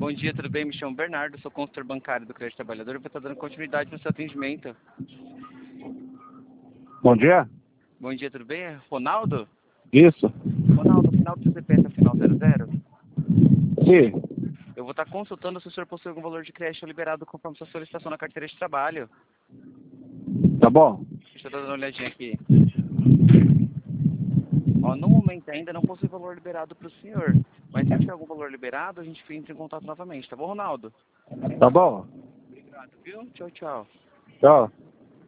Bom dia, tudo bem? Me chamo Bernardo, sou consultor bancário do Crédito Trabalhador e vou estar dando continuidade no seu atendimento. Bom dia. Bom dia, tudo bem? É Ronaldo? Isso. Ronaldo, final do seu CPF é final 00? Sim. Eu vou estar consultando se o senhor possui algum valor de crédito liberado conforme sua solicitação na carteira de trabalho. Tá bom? Deixa eu dar uma olhadinha aqui. Ó, no momento ainda não possui valor liberado para o senhor, mas se tiver algum valor liberado, a gente entra em contato novamente, tá bom, Ronaldo? Tá bom? Obrigado, viu? Tchau, tchau. Tchau.